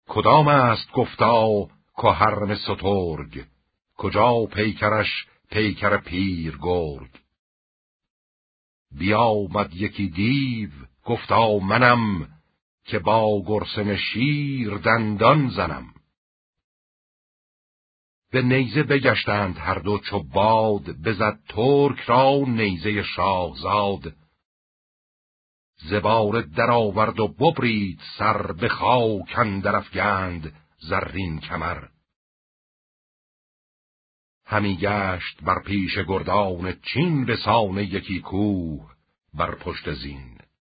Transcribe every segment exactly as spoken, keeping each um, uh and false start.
کدام است گفتا کهرم سترگ، کجا پیکرش پیکر پیر گرگ. بیامد یکی دیو گفتا منم، که با گرسنه شیر دندان زنم. به نیزه بگشتند هر دو چو باد، بزد ترک را نیزه شاهزاد. زباره در آورد و ببرید سر، به خاک اندر افگند زرین کمر. همی گشت بر پیش گردان چین، به سان یکی کوه بر پشت زین.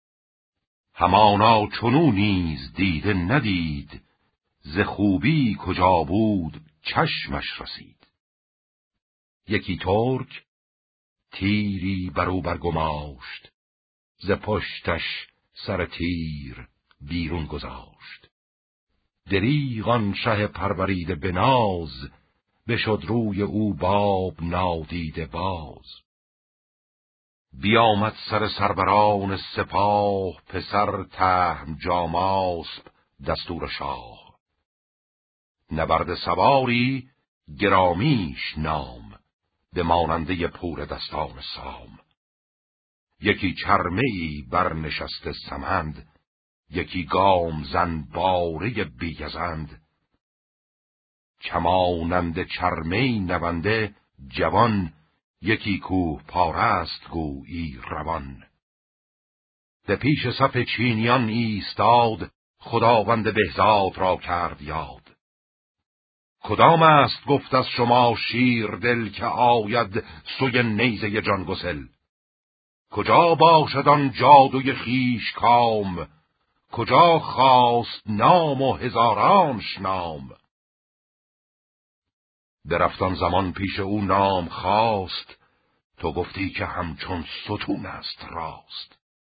همانا چنو نیز دیده ندید، ز خوبی کجا بود چشمش رسید. یکی ترک تیری برو برگماشت، ز پشتش سر تیر بیرون گذاشت. دریغ آن شه پروریده به ناز، بشد روی او باب نادیده باز. بیامد سر سروران سپاه، پسر تهم جاماسب دستور شاه. نبرد سواری گرامیش نام، به ماننده پور دستان سام. یکی چرمه ای برنشسته سمند، یکی گام زن باره بیگزند. کمانند چرمه نونده جوان، یکی کوه پارست گویی روان. به پیش صف چینیان ایستاد، خداوند بهزاد را کرد یاد. کدام است گفت از شما شیر دل، که آید سوی نیزه جان گسل. کجا باشد آن جادوی خویش کام، کجا خواست نام و هزارانش نام. درفتان زمان پیش او نام خواست، تو گفتی که همچون ستون است راست.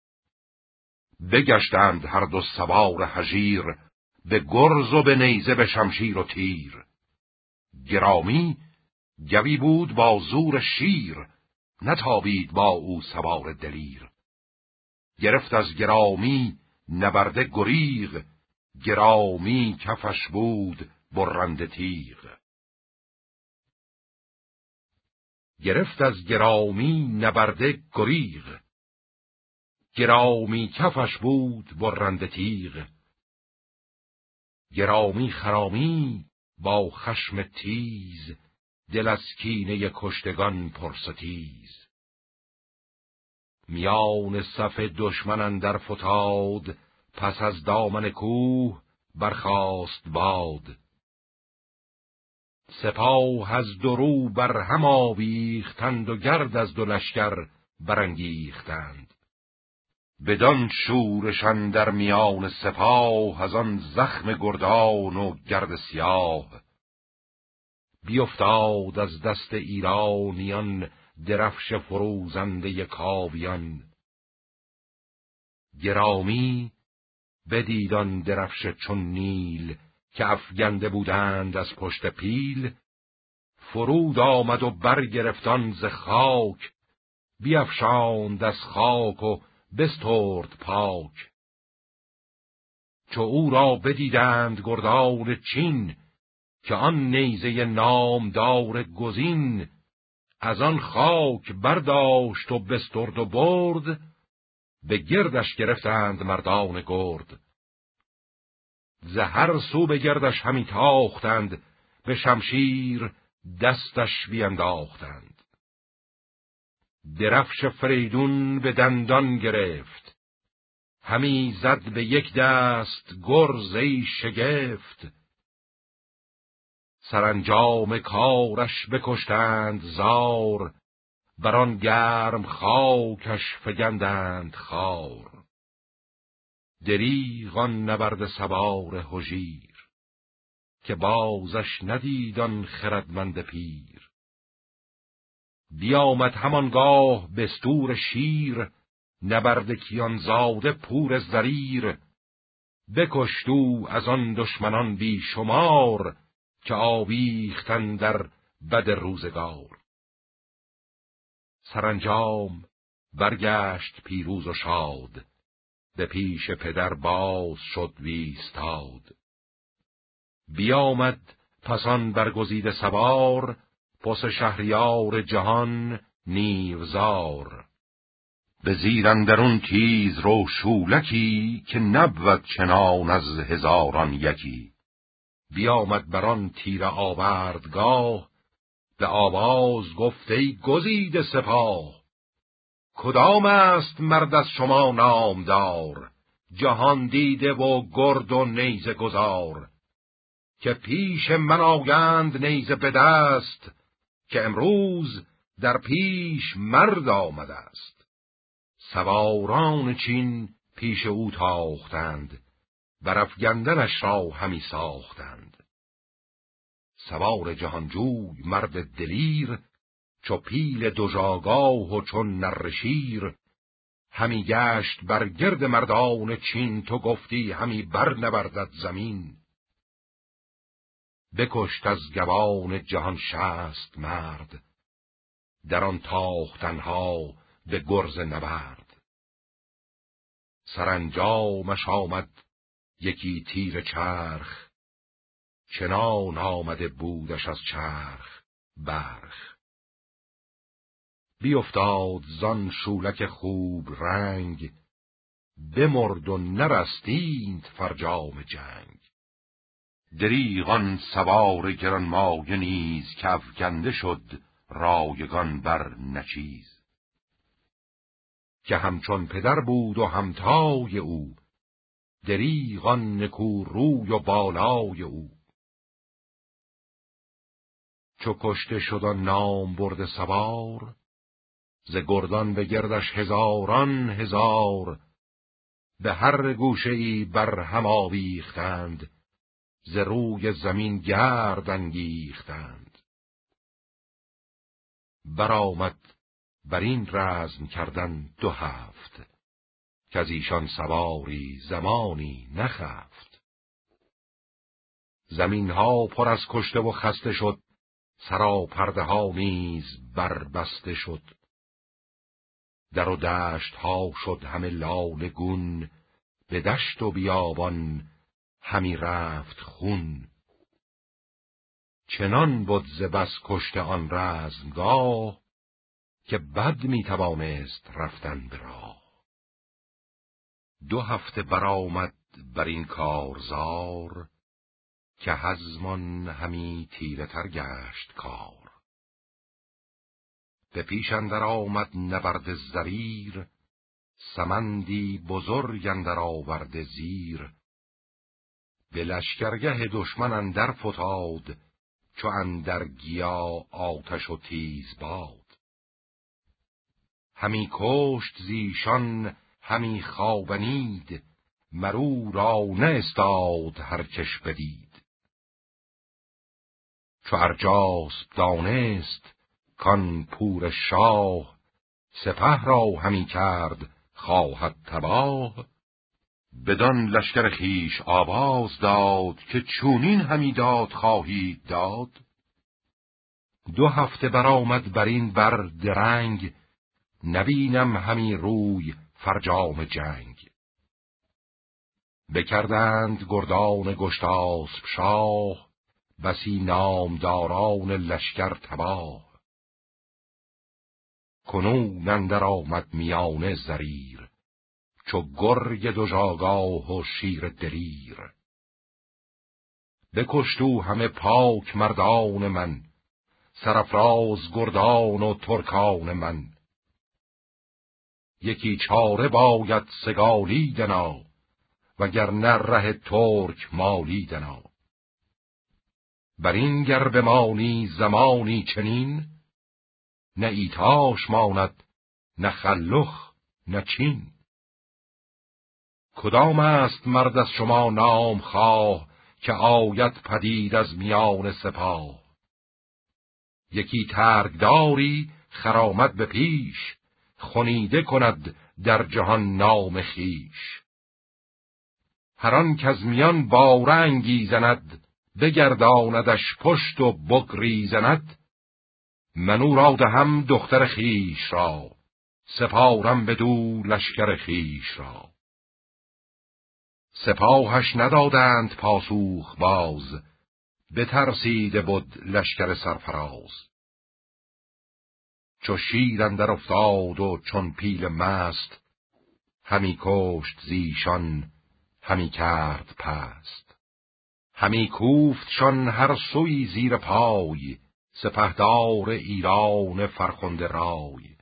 بگشتند هر دو سوار هژیر، به گرز و به نیزه به شمشیر و تیر. گرامی گوی بود با زور شیر، نتابید با او سوار دلیر. گرفت از گرامی نبرده گریغ، گرامی کفش بود برنده تیغ. گرفت از گرامی نبرده گریغ، گرامی کفش بود برنده تیغ. گرامی خرامی با خشم تیز، دل از کینه کشتگان پرستیز. میان صف دشمن اندر فتاد، پس از دامن کوه برخاست باد. سپاه از درو بر هم آویختند، و گرد از دو لشکر برانگیختند. بدان شورشان در میان سپاه، از آن زخم گردان و گرد سیاه. بیفتاد از دست ایرانیان، درفش فروزنده کاویان. گرامی بدید آن درفش چون نیل، که افگنده بودند از پشت پیل. فرود آمد و برگرفتان ز خاک، بیفشاند از خاک و بسترد پاک. چو او را بدیدند گردان چین، که آن نیزه نامدار گزین. از آن خاک برداشت و بسترد و برد، به گردش گرفتند مردان گرد. ز هر سو به گردش همی تاختند، به شمشیر دستش بینداختند. درفش فریدون به دندان گرفت، همی زد به یک دست گرز ای شگفت. سرانجام کارش بکشتند زار، بران گرم خاکش فگندند خار. دریغ آن نبرد سوار هژیر، که بازش ندید آن خردمند پیر. بیامد همانگاه بستور شیر، نبرد کیان زاده پور زریر. بکشت او از آن دشمنان بی شمار، که آویختند در بد روزگار. سرانجام برگشت پیروز و شاد، به پیش پدر باز شد ویستاد. بیامد پسان برگزیده سوار، پس شهریار جهان نیوزار. به زیر اندرون تیز رو شولکی، که نبود چنان از هزاران یکی. بیامد بران تیر آوردگاه، به آواز گفت ای گزیده سپاه. کدام است مرد از شما نامدار، جهان دیده و گرد و نیزه گذار. که پیش من آگند نیزه به دست، که امروز در پیش مرد آمده است. سواران چین پیش او تاختند، برافگندنش را همی ساختند. سوار جهانجوی مرد دلیر، چو پیل دژآگاه و چون نره شیر. همی گشت بر گرد مردان چین، تو گفتی همی بر نوردد زمین. بکشت از گوان جهان شصت مرد، در آن تاختنها به گرز نبرد. سرانجامش آمد یکی تیر چرخ، چنان آمده بودش از چرخ برخ. بیفتاد زان شولک خوب رنگ، بمرد و نرستید فرجام جنگ. دریغان سوار گرانمایه نیز، که افگنده شد رایگان بر نچیز. که همچون پدر بود و همتای او، دریغان نکو روی و بالای او. چو کشته شد آن نام برده سوار، ز گردان به گردش هزاران هزار. به هر گوشه ای بر هم آویختند، ز روی زمین گرد انگیختند. برآمد بر این رزم کردن دو هفت، که از ایشان سواری زمانی نخفت. زمین ها پر از کشته و خسته شد، سراپرده ها نیز بربسته شد. در و دشت ها شد همه لاله گون، به دشت و بیابان همی رفت خون. چنان بود ز بس کشته آن رزمگاه، که بد می توانست رفتن به راه. دو هفته برآمد بر این کارزار، که هزمان همی تیره تر گشت کار. به پیش اندر آمد نبرد زریر، سمندی بزرگ اندر آورد زیر. به لشکرگه دشمن اندر فتاد، چو اندر گیا آتش و تیز باد. همی کشت زیشان همی خوابنید، مرو را نه استاد هر کش بدید. چو ارجاسپ دانست کان پور شاه، سپه را همی کرد خواهد تباه. بدان لشکر خویش آواز داد، که چونین همی داد خواهید داد. دو هفته برآمد بر این بر درنگ، نبینم همی روی فرجام جنگ. بکردند گردان گشتاسپ شاه، بسی نامداران لشکر تباه. کنون اندر آمد میانه زریر، چو گرگ دژآگاه و شیر دلیر. بکشت او همه پاک مردان من، سرافراز گردان و ترکان من. یکی چاره باید سگالیدنا، وگرنه ره ترک مالیدنا. بر این گر بمانی زمانی چنین، نه ایتاش ماند نه خلخ نه چین. کدام است مرد از شما نام خواه، که آید پدید از میان سپاه. یکی ترگداری خرامد به پیش، خونیده کند در جهان نام خیش. هر آن کز میان بارنگی زند، بگرداندش پشت و بگریزند. من او را دهم دختر خیش را، سپارم بدو لشکر خیش را. سپاهش ندادند پاسوخ باز، بترسیده بود لشکر سرفراز. چو شیر اندر افتاد و چون پیل مست، همی کشت زیشان همی کرد پست. همی کوفتشان هر سوی زیر پای، سپهدار ایران فرخنده رای.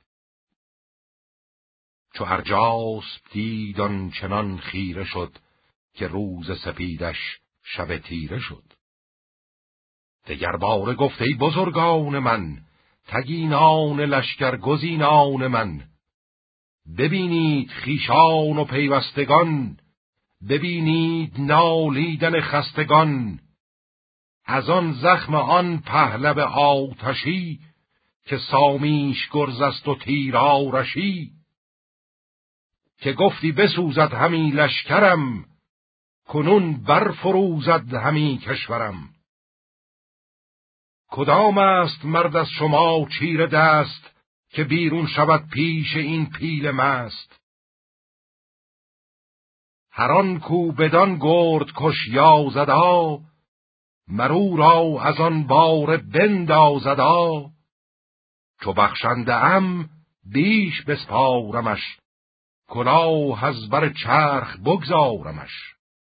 چو ارجاسپ دید آنچنان خیره شد، که روز سپیدش شب تیره شد. دگر باره گفت ای بزرگان من، تگینان لشکر گزینان من. ببینید خیشان و پیوستگان، ببینید نالیدن خستگان. از آن زخم آن پهلو آتشی، که سامیش گرز است و تیرارشی. که گفتی بسوزد همی لشکرم، کنون برفروزد همی کشورم. کدام است مرد از شما چیره دست، که بیرون شود پیش این پیل مست. هر آن کو بدان گرد کش یا زدا، مرو را از آن بار بندازدا. چو بخشنده ام بیش بسپارمش، کلاه از بر چرخ بگذارمش.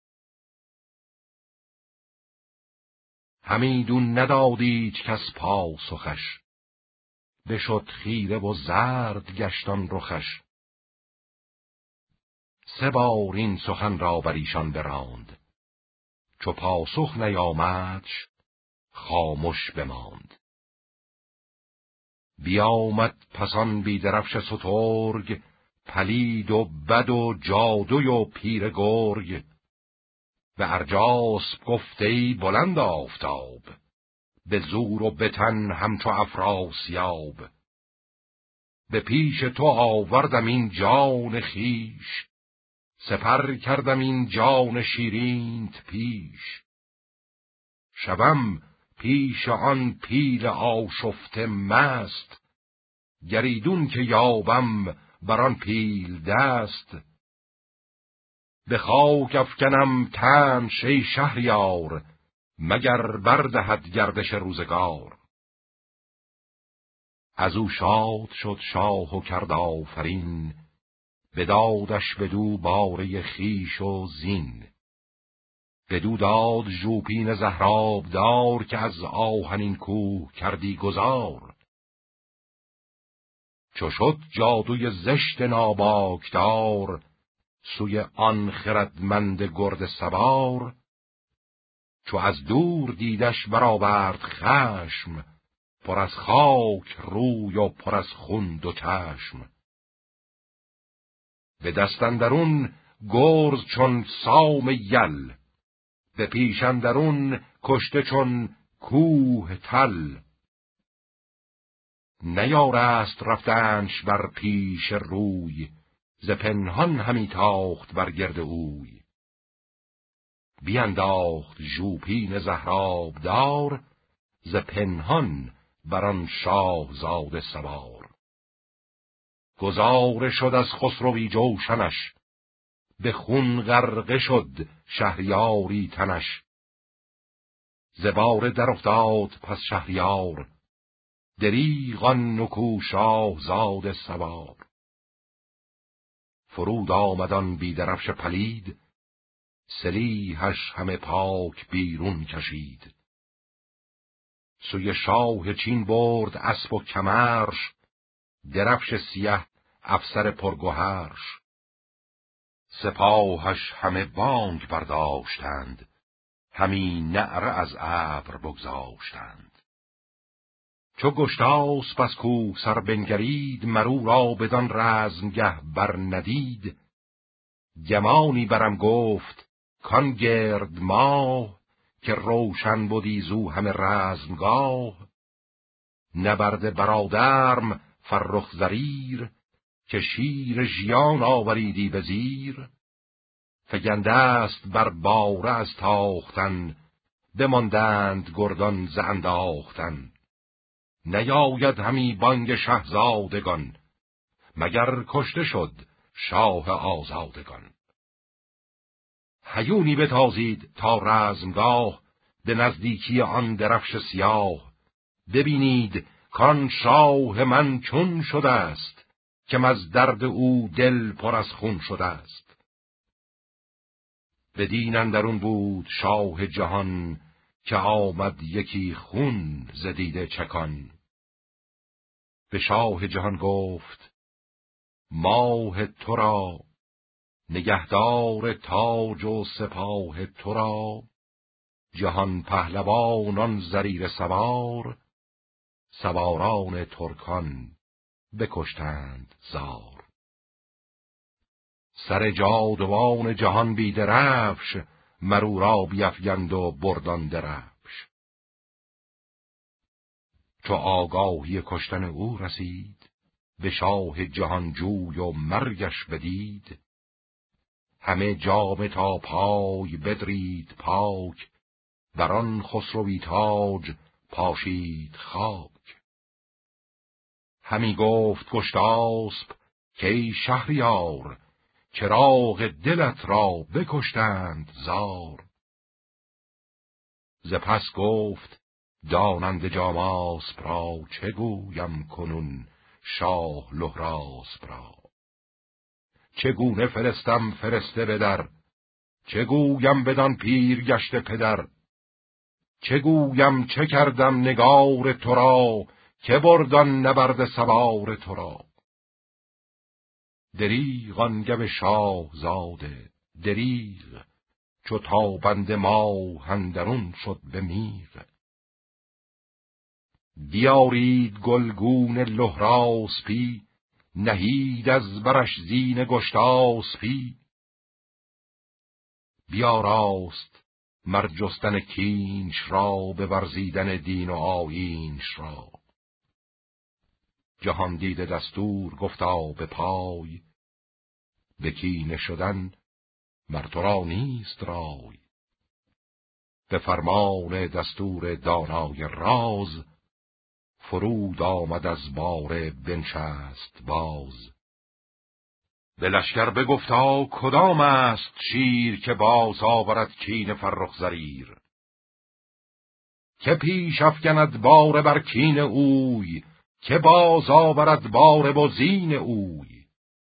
همیدون ندادید کس پاسخش، بشد خیره و زرد گشتان رخش. سه بار این سخن را بر ایشان براند، چو پاسخ نیامدش خاموش بماند. بیامد پسان بیدرفش سترگ، پلید و بد و جادوی و پیر گرگ. به ارجاسپ گفت ای بلند آفتاب، به زور و به تن همچو افراسیاب. به پیش تو آوردم این جان خیش، سپر کردم این جان شیرینت پیش. شبم پیش آن پیل آشفته مست، گریدون که یابم بر آن پیل دست. به خاک افکنم تنش ای شهریار، مگر بردهد گردش روزگار. از او شاد شد شاه و کرد آفرین، بدادش بدو باره خیش و زین. بدو داد ژوپین زهراب دار، که از آهنین کوه کردی گذار. چو شد جادوی زشت ناباکدار، سوی آن خردمند گرد سوار. چو از دور دیدش برآورد خشم، پر از خاک روی و پر از خون دو چشم. به دست اندرون گرز چون سام یل، به پیش اندرون کشته چون کوه تل. نیارست رفتنش بر پیش روی، ز پنهان همی تاخت بر گرد اوی. بینداخت ژوپین زهراب دار، ز پنهان بران شاه زاده سوار. گذار شد از خسروی جوشنش، به خون غرقه شد شهریاری تنش. ز باره در افتاد پس شهریار، دریغ آن نکو شاه زاده سوار. فرود آمدان بیدرفش پلید، سلیحش همه پاک بیرون کشید. سوی شاه چین برد اسب و کمرش، درفش سیه افسر پرگوهرش. سپاهش همه بانگ برداشتند، همی نعره از ابر بگذاشتند. چو گشتاسپ از کوه سر بنگرید، مرو را بدان رزمگه بر ندید. گمانی برم گفت کان گرد ماه، که روشن بودی زو همه رزمگاه. نبرد برادرم فرخ زریر، که شیر ژیان آوریدی به زیر. فگنده است بر باره از تاختن، بماندند گردان ز انداختن. نیاید همی بانگ شهزادگان، مگر کشته شد شاه آزادگان. هیونی بتازید تا رزمگاه، به نزدیکی آن درفش سیاه، ببینید کان شاه من چون شده است، که از درد او دل پر از خون شده است. بدین اندرون بود شاه جهان، که آمد یکی خون ز دیده چکان. به شاه جهان گفت ماه تو را، نگهدار تاج و سپاه تو را، جهان پهلوانان زریر سوار، سواران ترکان بکشتند زار. سر جادوان جهان بی درفش، مرو را بیفگند و بردان درفش. چو آگاهی کشتن او رسید، به شاه جهان جوی و مرگش بدید. همه جامه تا پای بدرید پاک، بران خسروی تاج پاشید خاک. همی گفت گشتاسپ که شهریار، چراغ دلت را بکشتند زار. ز پس گفت داننده جاماسپ را، چه گویم کنون شاه لهراسپ را. چگونه فرستم فرسته بدر، چه گویم بدان پیر گشته پدر. چه گویم چه کردم نگار تو را، که بردان نبرد سوار تو را. دریغ آن گو شاه زاده دریغ، چو تابند ماه اندرون شد به میغ. بیارید گلگون لهراسپی، نهید از برش زین گشتاسپی. بیاراست مر جستن کینش را، به ورزیدن دین و آیینش را. جهان دیده دستور گفتا به پای، به کینه شدن مر تو را نیست رای. به فرمان دستور دانای راز، فرود آمد از باره بنشست باز. به لشکر بگفتا کدام است شیر، که باز آورد کین فرخ زریر. که پیش افگند باره بر کین اوی، که باز آورد باره بزین اوی.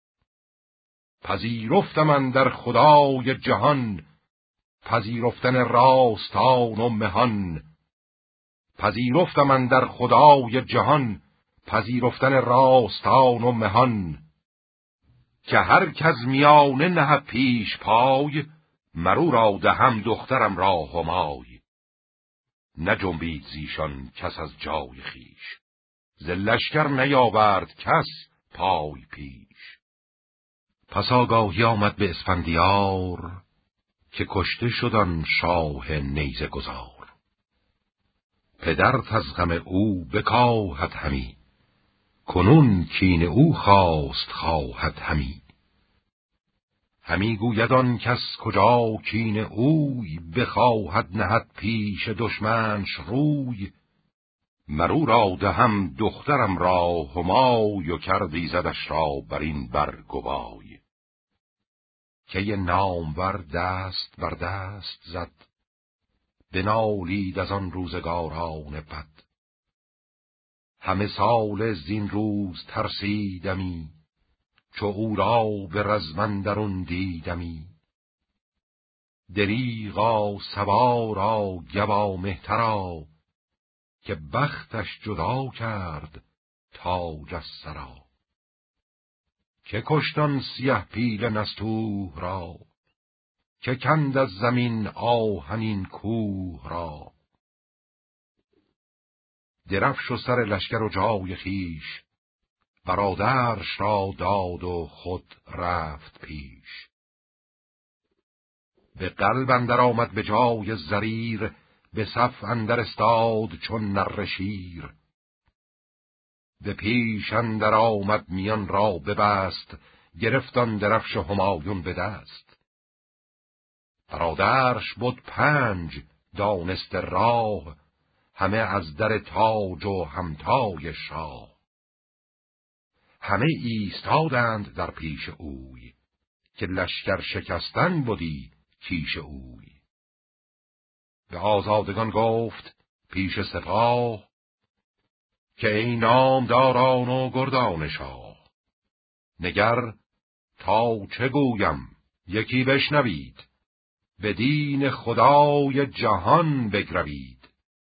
پذیرفتم اندر خدای جهان، پذیرفتن راستان و مهان. پذیرفتم اندر خدای جهان، پذیرفتن راستان و مهان. که هر کس میانه نهد پیش پای، مرو را دهم دخترم را همای. نجنبید زیشان کس از جای خیش، ز لشکر نیاورد کس پای پیش. پس آگاهی آمد به اسفندیار، که کشته شدن شاه نیزه گذار. پدرت از غم او بکاهد همی، کنون کین او خواست خواهد همی. همی گوید آن کس کجا کین اوی، بخواهد نهد پیش دشمنش روی. مرو را دهم دخترم را همای، و کردی زدش را بر این بر گوای. که یه نامور دست بر دست زد، بنالید از آن روزگاران بد. همه سال زین روز ترسیدمی، چو او را به رزم اندرون دیدمی. دریغا سوارا گوا مهترا، که بختش جدا کرد تاج از سرا. که کشتان سیه پیل نستوه را، که کند از زمین آهنین کوه را. درفش و سر لشکر و جای خیش، برادرش را داد و خود رفت پیش. به قلب اندر آمد به جای زریر، به صف اندر استاد چون نره شیر. به پیش اندر آمد میان را ببست، گرفتان درفش همایون به دست. برادرش بود پنج دانسته راه، همه از در تاج و همتای شاه. همه ایستادند در پیش اوی، که لشکر شکستن بودی کیش اوی. به آزادگان گفت پیش سپاه، که ای نامداران و گردان شاه، نگر تا چه گویم یکی بشنوید، به دین خدای جهان بگروید.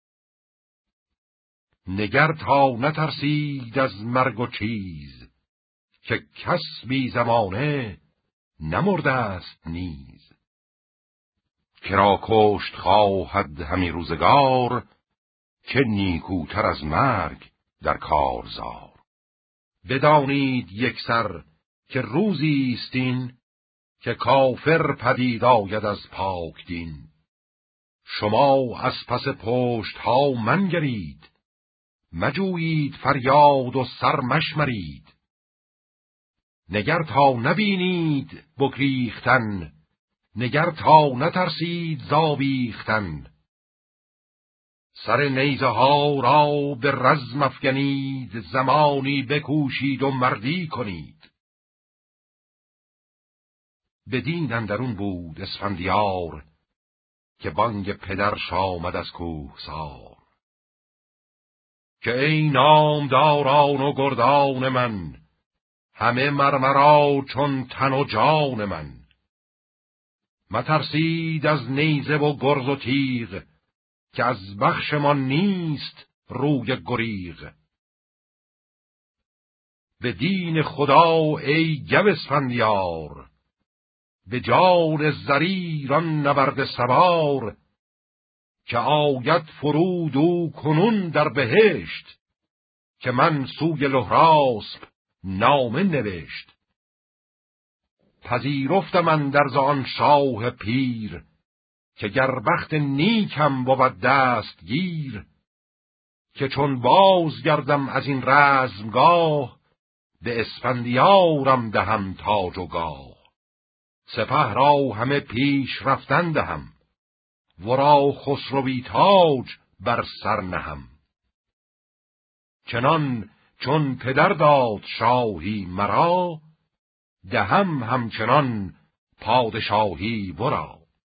نگر تا نترسید از مرگ و چیز، که کس بی زمانه نمرده است نیز. کرا کشت خواهد همی روزگار، که نیکوتر از مرگ در کارزار. بدانید یک سر که روزی استین، که کافر پدید آید از پاک دین. شما از پس پشت ها منگرید، مجویید فریاد و سر مشمرید. نگر تا نبینید بگریختن، نگر تا نترسید زاویختن. سر نیزه ها را به رزم افگنید، زمانی بکوشید و مردی کنید. بدین اندرون بود اسفندیار، که بانگ پدرش آمد از کوهسار. که ای نامداران و گردان من، همه مرمرا چون تن و جان من. مترسید از نیزه و گرز و تیغ، که از بخش ما نیست روی گریغ. به دین خدا ای گو اسفندیار، به جان زریران نبرد سوار. که آید فرود او کنون در بهشت، که من سوی لهراسپ نامه نوشت. پذیرفتم اندرز آن شاه پیر، که گر بخت نیکم بود دست گیر. که چون باز گردم از این رزمگاه، به اسفندیارم دهم تاج و گاه. سپه را همه پیش رفتن دهم، ورا خسروی تاج بر سر نهم. چنان چون پدر داد شاهی مرا، دهم همچنان پادشاهی ورا.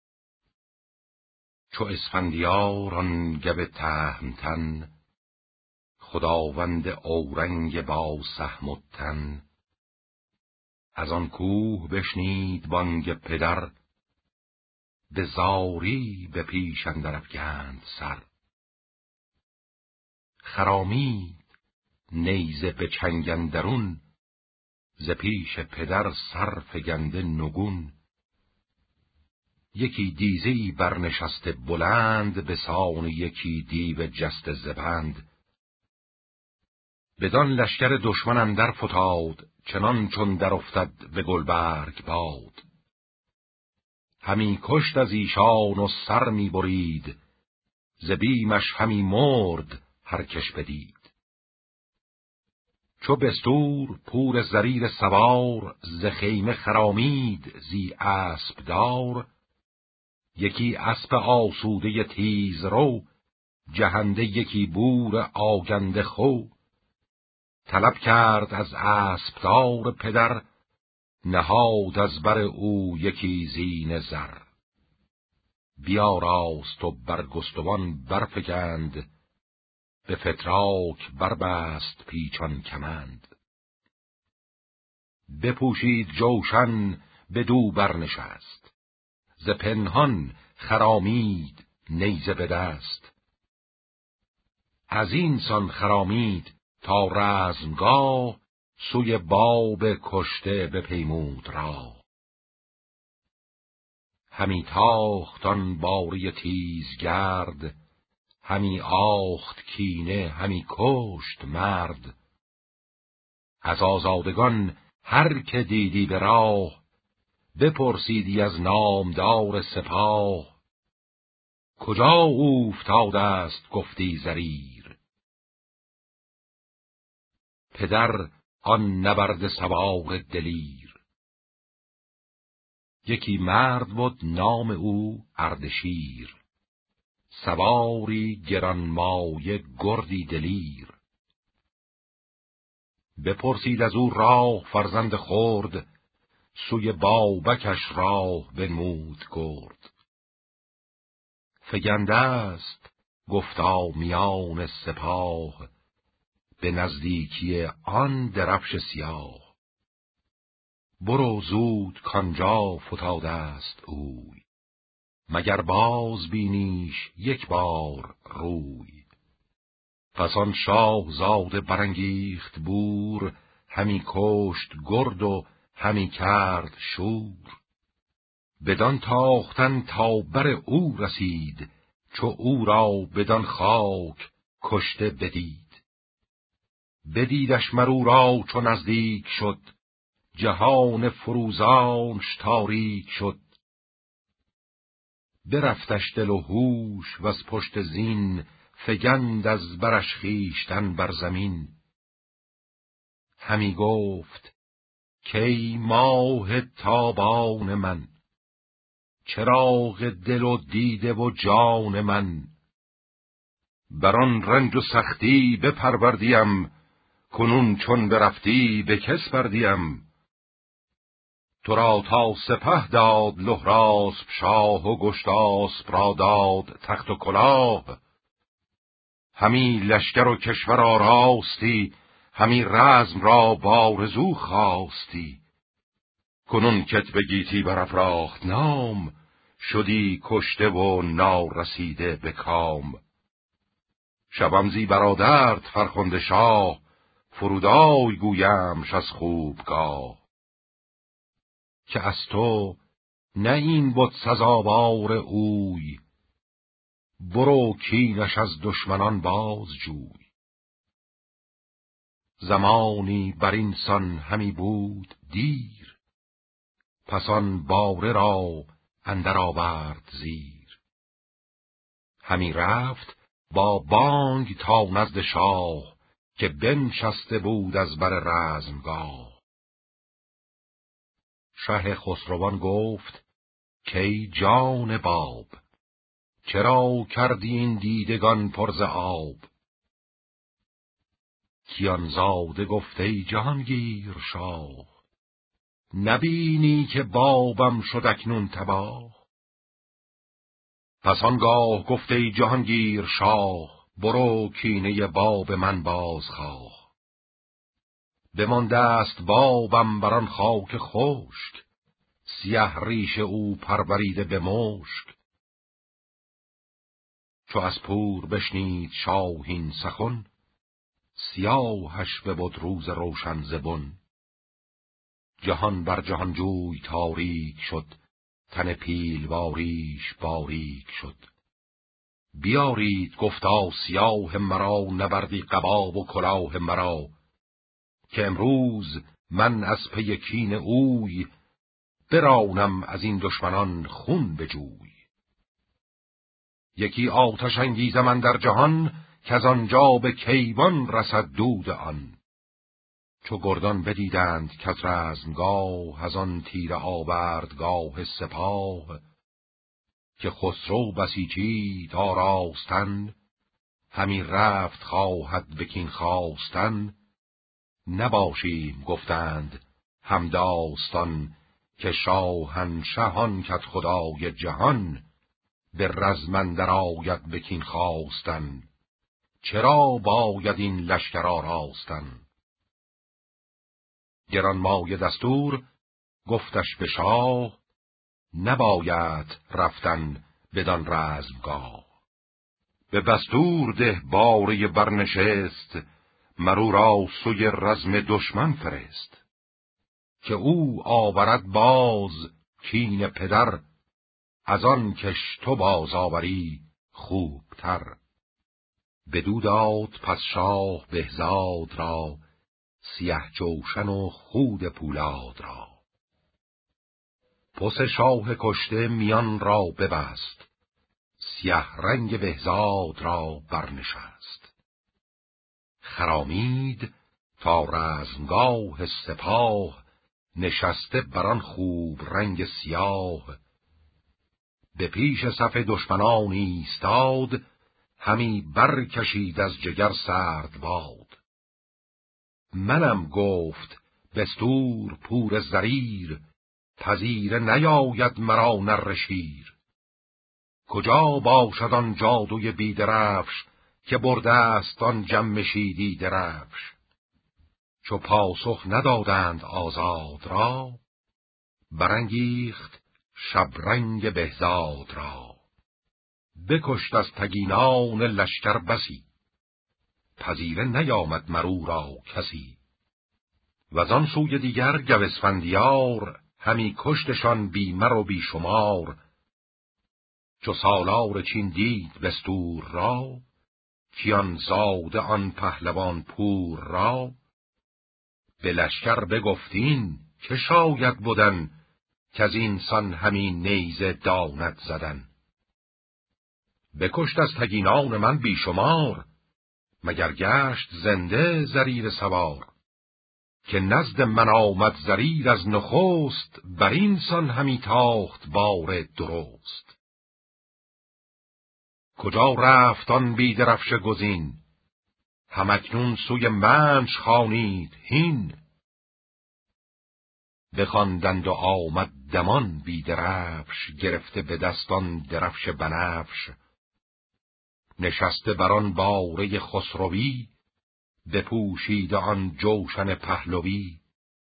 چو اسفندیار آن گو تهمتن، خداوند اورنگ با سهم و تن. از آن کوه بشنید بانگ پدر، به زاری به پیش اندر افگند سر. خرامید نیزه به چنگ اندرون، ز پیش پدر سر فگنده نگون. یکی دیزه‌ای برنشسته بلند، به سان یکی دیو جسته زبند. بدان لشکر دشمن اندر فتاد، چنان چون در افتد به گلبرگ باد. همی کشت از ایشان و سر می برید، ز بیمش همی مرد هر کش بدید. چو بستور پور زریر سوار، ز خیمه خرامید زی اسب دار. یکی اسب آسوده تیز رو، جهنده یکی بور آگنده خو. طلب کرد از اسب دار پدر، نهاد از بر او یکی زین زر. بیاراست و برگستوان برفگند، به فتراک بربست پیچان کمند. بپوشید جوشن بدو برنشست، ز پنهان خرامید نیزه به دست. از این سان خرامید تا رزمگاه، سوی باب کشته بپیمود را. همی تاخت آن باری تیزگرد، همی آخت کینه همی کشت مرد. از آزادگان هر که دیدی به راه، بپرسیدی از نامدار سپاه. کجا اوفتاده است گفتی زریر، پدر آن نبرد سوار دلیر. یکی مرد بود نام او اردشیر، سواری گرانمایه گردی دلیر. بپرسید از او راه فرزند خرد، سوی بابکش راه بنمود گرد. فگنده است گفتا میان سپاه، به نزدیکی آن درفش سیاه. برو زود کانجا فتاده است اوی، مگر باز بینیش یک بار روی. پس آن شاه زاده برانگیخت بور، همی کشت گرد و همی کرد شور. بدان تاختن تا بر او رسید، چو او را بدان خاک کشته بدید. بدیدش مرو را چو نزدیک شد، جهان فروزانش تاریک شد. برفتش دل و هوش و از پشت زین، فگند از برش خویشتن بر زمین. همی گفت کی ماه تابان من، چراغ دل و دیده و جان من. بران رنج و سختی بپروردیم، کنون چون برفتی به کس بردیم. تو را تا سپه داد لهراسپ شاه، و گشتاسپ را داد تخت و کلاه. همی لشکر و کشور آراستی، همی رزم را بارزو خواستی. کنون کت به گیتی برافراخت نام، شدی کشته و نارسیده به کام. شبم زی برادرت فرخنده شاه، فرودای گویمش از خوبگاه. که از تو نه این بود سزاوار اوی، برو کینش از دشمنان باز جوی. زمانی بر این سان همی بود دیر، پس آن باره را اندر آورد زیر. همی رفت با بانگ تا نزد شاه، که بنشسته بود از بر رزمگاه. شه خسروان گفت کی جان باب، چرا کردی این دیدگان پر ز آب؟ کیانزاده گفت ای جهانگیر شاه، نبینی که بابم شد اکنون تباه؟ پس آنگاه گفت ای جهانگیر شاه، برو کینه باب من بازخواه. بمانده است بابم بران خاک خشک، سیه ریش او پروریده به مشک. چو از پور بشنید شاهین سخن، سیاهش ببد روز روشن ز بن. جهان بر جهان جوی تاریک شد، تن پیلواریش باریک شد. بیارید گفتا سیاه مرا، نبردی قبا و کلاه مرا. که امروز من از پی کین اوی، برانم از این دشمنان خون بجوی. یکی آتش انگیزم اندر جهان، که از آنجا به کیوان رسد دود آن. چو گردان بدیدند که از رزمگاه، از آن تیر آوردگاه سپاه. که خسرو بسیچید آراستن، همی رفت خواهد به کین خواستن. نباشیم گفتند همداستان، که شاهنشهان کت خدای جهان. به رزم اندر آید به کین خواستن، چرا باید این لشکر آراستن؟ گرانمایه دستور گفتش به شاه، نباید رفتن بدان رزمگاه. به دستور ده باره برنشست، مرو را سوی رزم دشمن فرست. که او آورد باز کین پدر، از آن کش تو باز آوری خوبتر. بدو داد پس شاه بهزاد را، سیه جوشن و خود پولاد را. پس شاه کشته میان را ببست، سیه رنگ بهزاد را برنشست. خرامید تا رزمگاه سپاه، نشسته بران خوب رنگ سیاه. به پیش صف دشمنان ایستاد، همی برکشید از جگر سرد باد. منم گفت بستور پور زریر، پذیره نیاید مرا نره شیر. کجا باشد آن جادوی بیدرفش، که برده است آن جمشیدی درفش. چو پاسخ ندادند آزاد را، برانگیخت شبرنگ بهزاد را. بکشت از تگینان لشکر بسی، پذیره نیامد مرو را کسی. وزان سوی دیگر گو اسفندیار، همی کشتشان بی مر و بی شمار. چو سالار چین دید بستور را، کیان زاده آن پهلوان پور را. به لشکر بگفتین که شاید بودن، که از اینسان همین نیزه داند زدن. بکشت از تگینان من بیشمار، مگر گشت زنده زریر سوار. که نزد من آمد زریر از نخست، بر اینسان همی تاخت بار درست. کجا رفت آن بیدرفش گزین، همکنون سوی منش خوانید هین. بخواندند و آمد دمان بیدرفش، گرفته به دستان درفش بنفش. نشسته بران باره خسروی، بپوشیده آن جوشن پهلوی.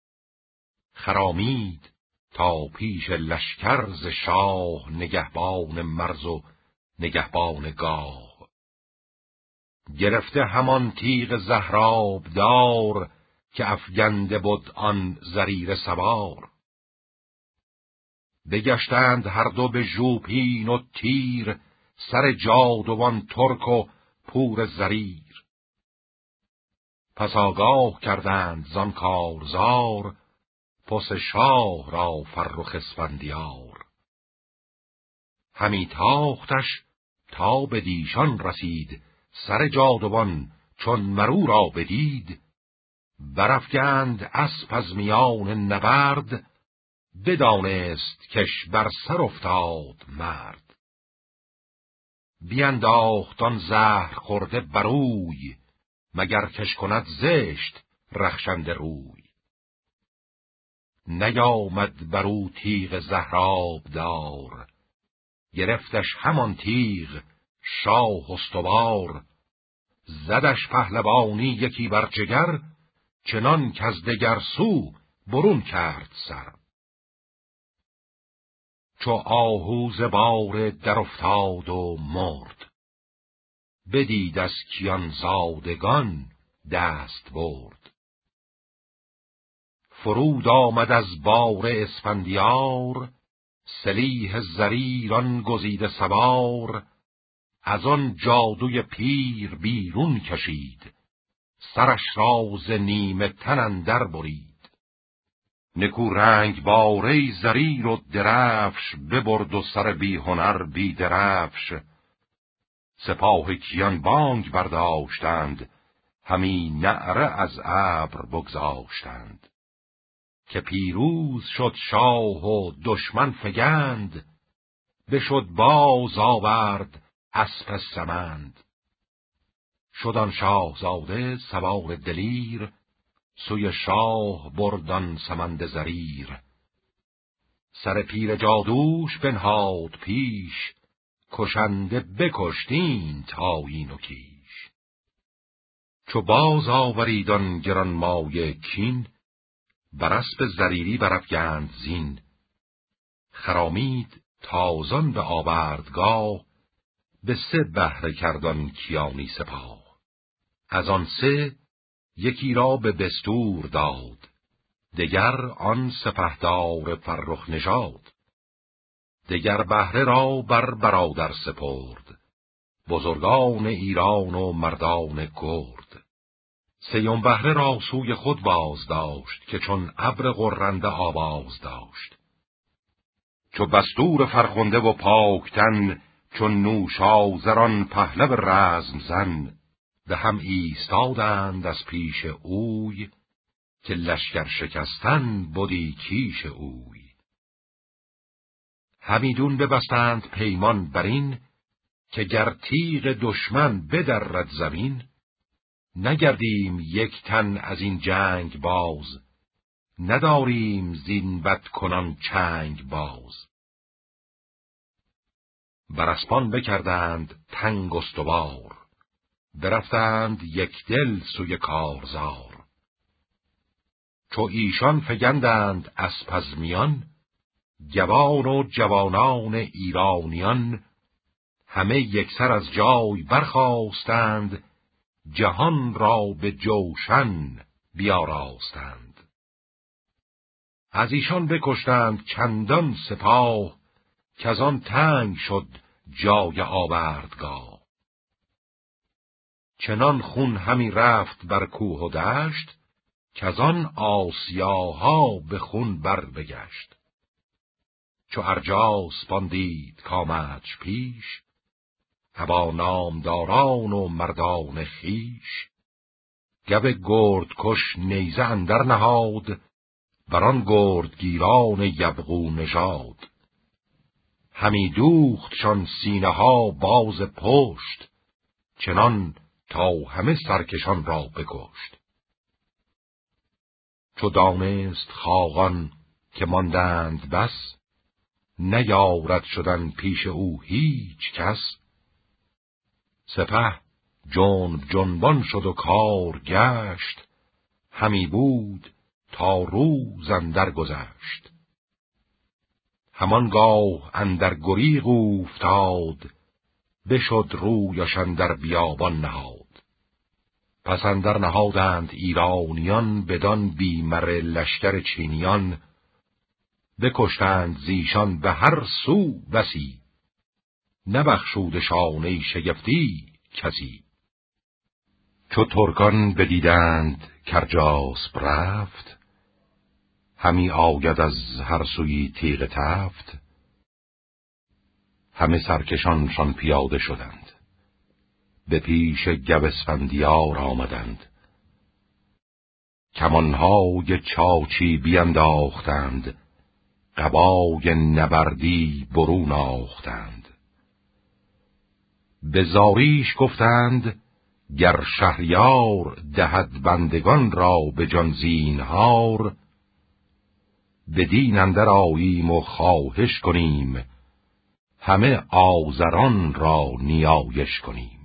خرامید تا پیش لشکر ز شاه، نگهبان مرز و نگهبان گاه. گرفته همان تیغ زهراب دار، که افگنده بود آن زریر سوار. بگشتند هر دو به ژوپین و تیر، سر جادوان ترک و پور زریر. پس آگاه کردند زان کارزار، پس شاه را فرخ اسفندیار. همی تاختش تا به دیشان رسید، سر جادوان چون مرو را بدید. برافگند اسپ از میان نبرد، بدانست کش بر سر افتاد مرد. بینداخت آن زهر خورده بروی، مگر کش کند زشت رخشنده روی. نیامد برو تیغ زهراب دار، گرفتش همان تیغ شاه استوار. زدش پهلوانی یکی بر جگر، چنان کز دگر سو برون کرد سر. چو آهو ز باره در افتاد و مرد، بدید از کیان زادگان دست برد. فرود آمد از باره اسفندیار، سلیح زریر آن گزیده سوار. از آن جادوی پیر بیرون کشید، سرش را ز نیمه تن اندر برید. نکو رنگ باره زریر و درفش، ببرد و سر بی هنر بی درفش. سپاه کیان بانگ برداشتند، همی نعره از ابر بگذاشتند. که پیروز شد شاه و دشمن فگند، بشد باز آورد اسپ سمند. شد آن شاهزاده سوار دلیر، سوی شاه بردان سمند زریر. سر پیر جادوش بنهاد پیش، کشنده بکشتین تایین و کیش. چو باز آوریدان گران مایه کین، بر اسپ زریری برافگند زین. خرامید تازان به آوردگاه، به سه بهره کردان کیانی سپاه. از آن سه یکی را به بستور داد، دگر آن سپهدار فرخ نژاد. دگر بهره را بر برادر سپرد، بزرگان ایران و مردان گرد. سیوم بهره را سوی خود باز داشت، که چون ابر غرنده آواز داشت. چو بستور فرخنده و پاکتن، چون نوشازران پهلو رزم زن. به هم ایستادند از پیش اوی، که لشکر شکستن بودی کیش اوی. همیدون ببستند پیمان برین، که گر تیغ دشمن بدرد زمین. نگردیم یک تن از این جنگ باز، نداریم زین بد کنان چنگ باز. بر اسپان بکردند تنگ استوار، برفتند یک دل سوی کارزار. چو ایشان فگندند اسپ از میان، جوان و جوانان ایرانیان همه یکسر از جای برخاستند، جهان را به جوشن بیاراستند. از ایشان بکشتند چندان سپاه، که آن تنگ شد جای آوردگاه. چنان خون همی رفت بر کوه و دشت، که آن آسیاها به خون بر بگشت. چو ارجاس باندید کامدش پیش، ابا نامداران و مردان خیش. گو گرد کش نیزه اندر نهاد، بران گردگیران یبغو نژاد. همی دوختشان سینه ها باز پشت، چنان تا همه سرکشان را بکشت. چو دانست خاقان که ماندند بس، نیارد شدن پیش او هیچ کس. سپه جنب جنبان شد و کار گشت، همی بود تا روز اندر گذشت. همانگاه اندر گریغ اوفتاد، بشد رویش اندر بیابان نهاد. پس اندر نهادند ایرانیان، بدان بیمر لشکر چینیان. بکشتند زیشان به هر سو بسی، نبخشودشان ای شگفتی کسی. چو ترکان بدیدند کارجاسپ رفت، همی آید از هر سوی تیغ تفت. همه سرکشانشان پیاده شدند، به پیش گو اسفندیار آمدند. کمانهای چاچی بینداختند، قبای نبردی برون آختند. به زاریش گفتند گر شهریار، دهد بندگان را به جان زینهار. بدین اندر آییم و خواهش کنیم، همه آزران را نیایش کنیم.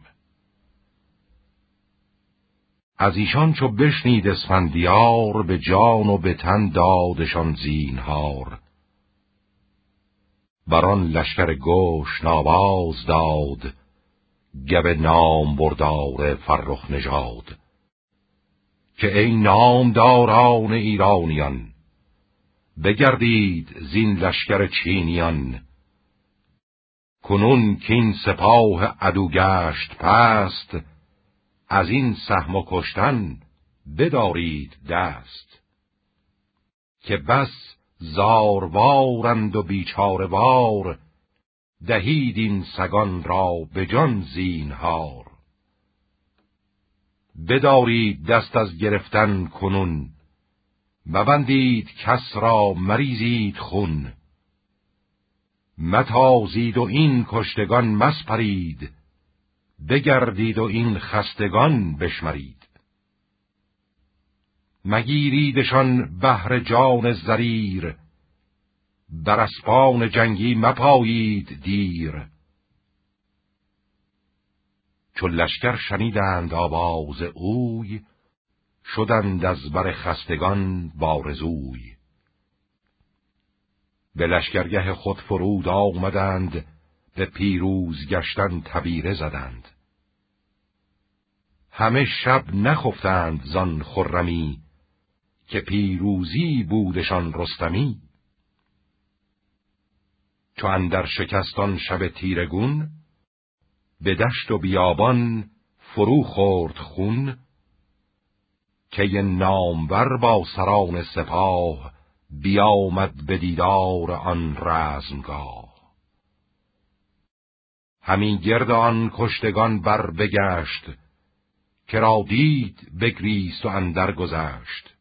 از ایشان چو بشنید اسفندیار، به جان و به تن دادشان زینهار. بران لشکر گوش نواز داد، گو نام بردار فرخ نژاد. که ای نامداران ایرانیان، بگردید زین لشکر چینیان. کنون کین سپاه عدو گشت پست، از این سهم و کشتن بدارید دست. که بس زاروارند و بیچارهوار، دهید این سگان را به جان زینهار. بدارید دست از گرفتن کنون، مبندید کس را مریزید خون. متازید و این کشتگان مسپرید، بگردید و این خستگان بشمرید. مگیریدشان بهر جان زریر، بر اسپان جنگی مپایید دیر. چو لشکر شنیدند آواز اوی، شدند از بر خستگان بارزوی. به لشکرگه خود فرود آمدند، به پیروز گشتن تبیره زدند. همه شب نخفتند زان خرمی، که پیروزی بودشان رستمی. چو اندر شکستان شب تیرگون، به دشت و بیابان فرو خورد خون. که ی نامور با سران سپاه، بیامد به دیدار آن رزمگاه. همین گرد آن کشتگان بر بگشت، که را دید بگریست و اندر گذشت.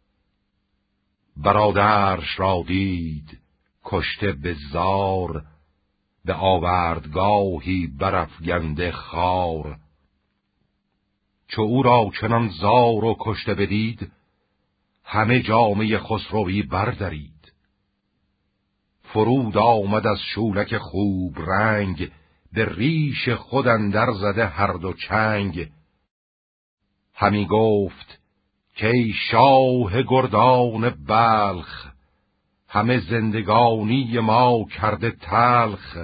برادرش را دید کشته به زار، به آوردگاهی برافگنده خار. چو او را چنان زار و کشته بدید، همه جامه خسروی بردرید. فرود آمد از شولک خوب رنگ، به ریش خود اندر زده هر دو چنگ. همی گفت که ای شاه گردان بلخ، همه زندگانی ما کرده تلخ.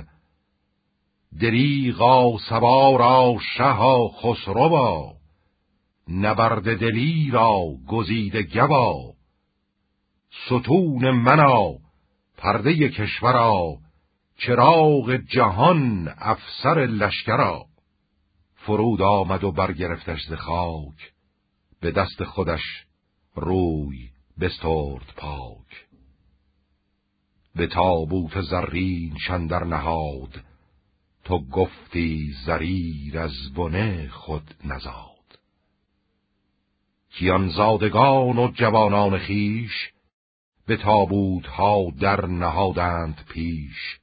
دریغا سوارا شها خسروا، نبرد دلی را گزیده گوا. ستون منا پرده کشورا، چراغ جهان افسر لشکرا. فرود آمد و برگرفتش ز خاک، به دست خودش روی بسترد پاک. به تابوت زرین شندر نهاد، تو گفتی زریر از بنه خود نزاد. کیان زادگان و جوانان خیش، به تابوت ها در نهادند پیش.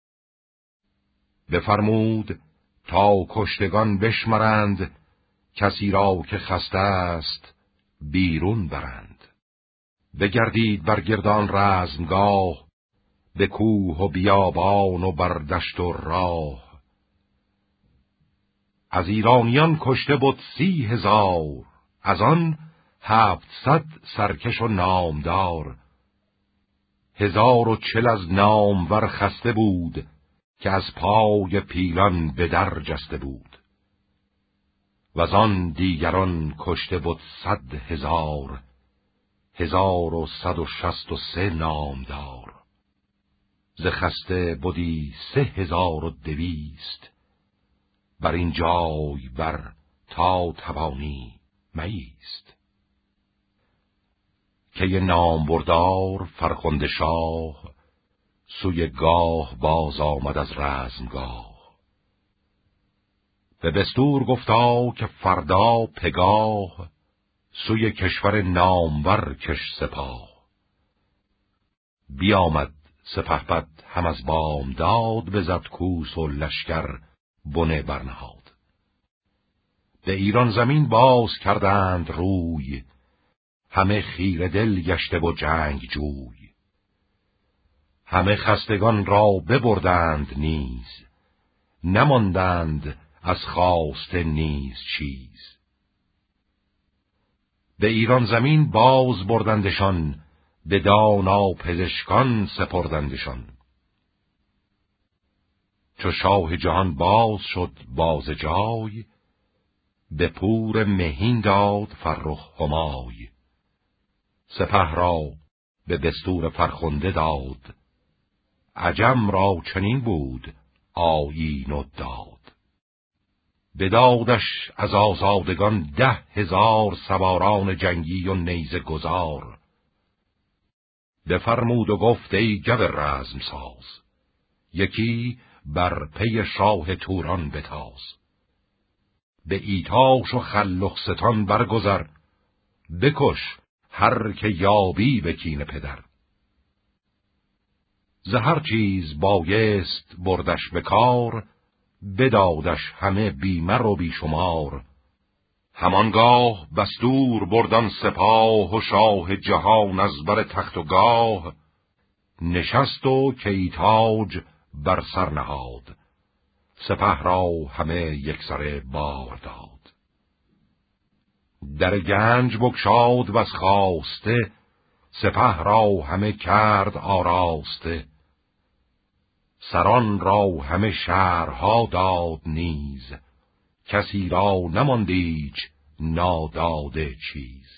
بفرمود تا کشتگان بشمرند، کسی را که خسته است بیرون برند. بگردید بر گردان رزمگاه، به کوه و بیابان و بر دشت و راه. از ایرانیان کشته بود سی هزار، از آن هفتصد سرکش و نامدار. هزار و چل از نامور خسته بود، که از پای پیلان به در جسته بود. و آن دیگران کشته بود صد هزار، هزار و صد و شست و سه نامدار. ز خسته بودی سه هزار و دویست، بر این جای بر تا توانی مایست. که یه نامبردار فرخنده شاه، سوی گاه باز آمد از رزمگاه. به دستور گفتا که فردا پگاه، سوی کشور نامور کش سپاه. بیامد سپهبد هم از بامداد، بزد کوس و لشکر بنه برنهاد. به ایران زمین باز کردند روی، همه خیره دل گشته و جنگ جوی. همه خستگان را ببردند نیز، نماندند از خواسته نیز چیز. به ایران زمین باز بردندشان، به دانا پزشکان سپردندشان. چو شاه جهان باز شد باز جای، به پور مهین داد فرخ همای. سپه را به دستور فرخنده داد، عجم را چنین بود آیین و داد. بدادش از آزادگان ده هزار، سواران جنگی و نیزه گذار. بفرمود و گفت ای گو رزم ساز، یکی بر پی شاه توران بتاز. به ایتاش و خلخستان برگذر، بکش هر که یابی به کین پدر. ز هر چیز بایست بردش به کار، بدادش همه بیمر و بیشمار. همانگاه بستور بردان سپاه، و شاه جهان از بر تخت و گاه. نشست و کیتاج بر سر نهاد، سپه را همه یکسره بار داد. در گنج بگشاد و از خواسته، سپه را همه کرد آراسته. سران را همه شهرها داد نیز، کسی را نماندیچ ناداده چیز.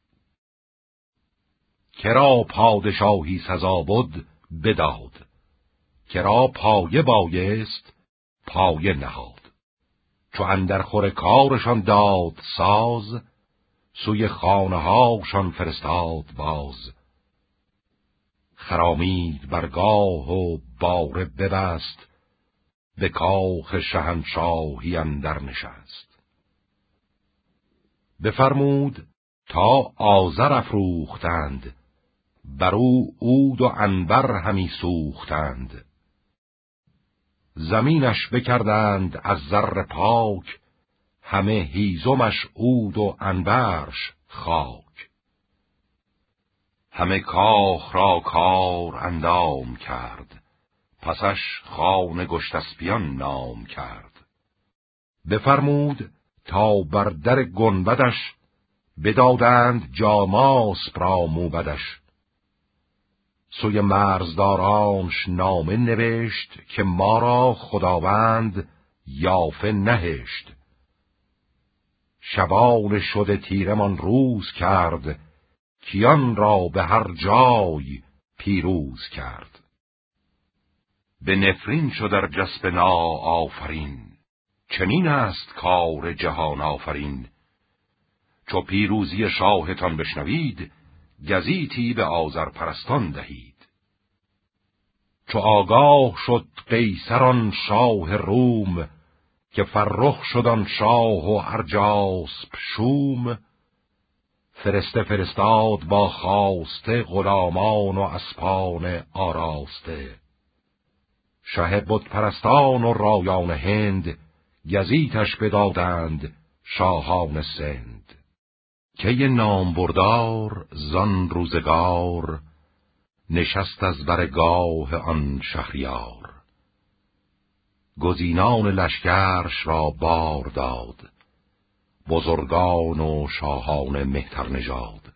کرا پادشاهی سزا بود بداد، کرا پایه بایست پایه نهاد. چو اندر خور کارشان داد ساز، سوی خانه هاشان فرستاد باز. خرامید برگاه و باره ببست، به کاخ شهنشاهی اندر نشست. بفرمود تا آذر افروختند، برو عود و عنبر همی سوختند. زمینش بکردند از زر پاک، همه هیزمش عود و عنبرش خاک. همه کاخ را کار اندام کرد، پسش خان گشتاسپیان نام کرد. بفرمود تا بر در گنبدش، بدادند جاماسپ را موبدش. سوی مرزدارانش نامه نوشت، که ما را خداوند یافه نهشت. شبان شده تیرمان روز کرد، کیان را به هر جای پیروز کرد. به نفرین شد در جسپنا آفرین، چنین است کار جهان آفرین. چو پیروزی شاهتان بشنوید، گزیتی به آذر پرستان دهید. چو آگاه شد قیصران شاه روم، که فرخ شدن شاه و ارجاسپ شوم. فرسته فرستاد با خواسته، غلامان و اسپان آراسته. شه بت پرستان و رایان هند، گزیتش بدادند شاهان سند. که ی نامبردار زان روزگار، نشست از برگاه آن شهریار. گزینان لشکرش را بار داد، بزرگان و شاهان مهتر نژاد.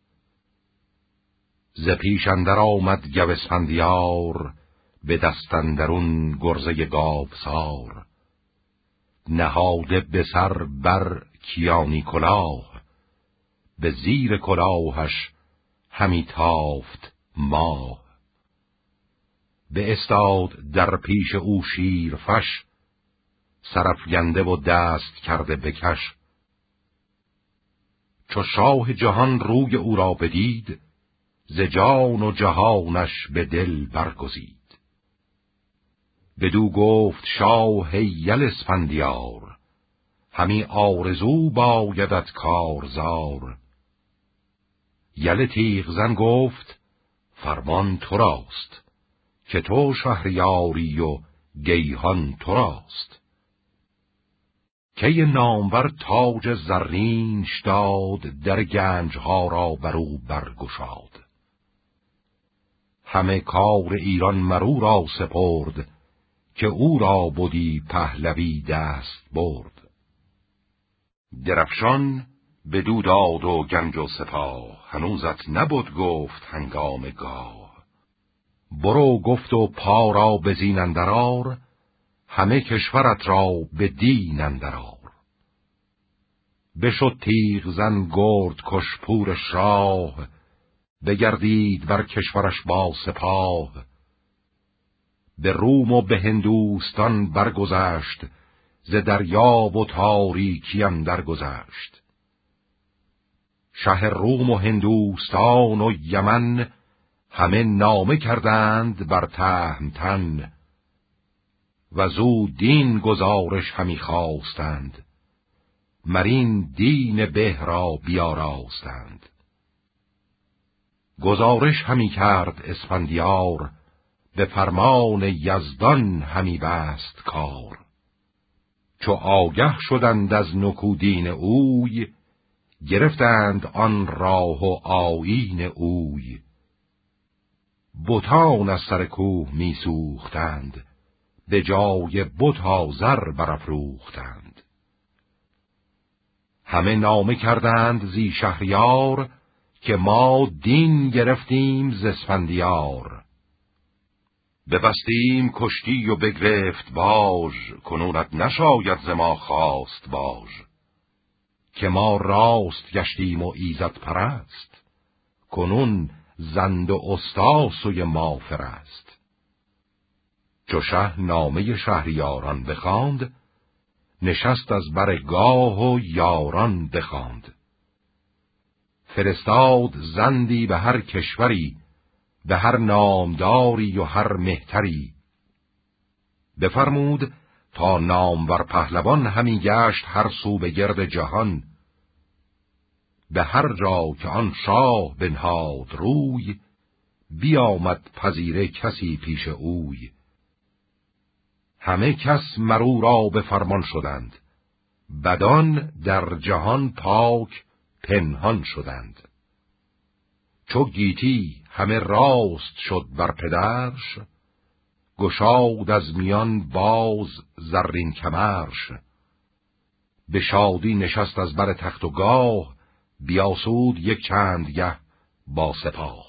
ز پیش اندر آمد گو اسفندیار، به دست اندرون گرزه گاوسار. نهاده به سر بر کیانی کلاه، به زیر کلاهش همی تافت ماه. به استاد در پیش او شیرفش، سرافگنده و دست کرده بکش. چو شاه جهان روی او را بدید، ز جان و جهانش به دل برگزید. بدو گفت شاه یل اسفندیار، همی آرزو بایدت کارزار. یل تیغزن گفت فرمان تو راست، که تو شهریاری و گیهان تو راست. که ی نامور تاج زرینش داد، در گنجها را برو برگشاد. همه کار ایران مرو را سپرد، که او را بودی پهلوی دست برد. درفشان بدو داد و گنج و سپاه، هنوزت نبود گفت هنگام گاه. برو گفت و پا را به زین اندر آر، همه کشورت را به دین اندر آر. بشد تیغزن گرد کش پور شاه، بگردید بر کشورش با سپاه. به روم و به هندوستان برگذشت، ز دریا و تاریکی اندر گذشت. شه روم و هندوستان و یمن، همه نامه کردند بر تهمتن. و زو دین گزارش همی خواستند، مرین دین به را بیاراستند. گزارش همی کرد اسفندیار، به فرمان یزدان همی بست کار. چو آگه شدند از نکودین اوی، گرفتند آن راه و آیین اوی. بتان از سر کوه می سوختند، به جای بت آذر برافروختند. همه نامه کردند زی شهریار، که ما دین گرفتیم ز اسفندیار. ببستیم کشتی و بگرفت باژ، کنونت نشاید ز ما خواست باژ. که ما راست گشتیم و ایزد پرست، کنون زند و استا سوی ما فرست. چو شه نامه شهریاران بخواند، نشست از بر گاه و یاران بخواند. فرستاد زندی به هر کشوری، به هر نامداری و هر مهتری. بفرمود تا نامور پهلوان، همی گشت هر سو به گرد جهان. به هر جا که آن شاه بنهاد روی، بیامد پذیره کسی پیش اوی. همه کس مرو را به فرمان شدند، بدان در جهان پاک پنهان شدند. چو گیتی همه راست شد بر پدرش، گشاد از میان باز زرین کمرش. به شادی نشست از بر تخت و گاه، بیاسود یک چند گه با سپاه.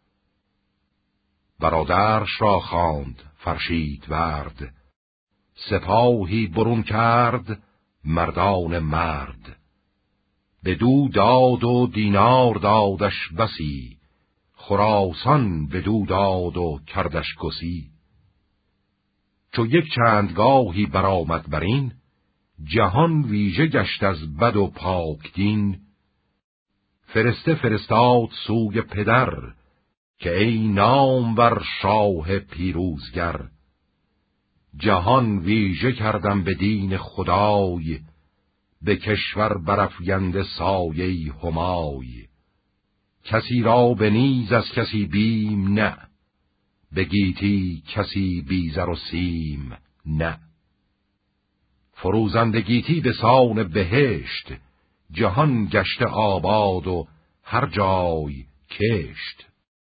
برادرش را خواند فرشید ورد، سپاهی برون کرد مردان مرد. بدو داد و دینار دادش بسی، خراسان بدو داد و کردش گسی. چو یک چندگاهی برآمد برین، جهان ویژه گشت از بد و پاک دین. فرسته فرستاد سوی پدر، که ای نامور شاه پیروزگر. جهان ویژه کردم به دین خدای، به کشور برافگنده سایه همای. کسی را به نیز از کسی بیم نه، به گیتی کسی بیزر و سیم نه. فروزنده گیتی به سان بهشت، جهان گشته آباد و هر جای کشت.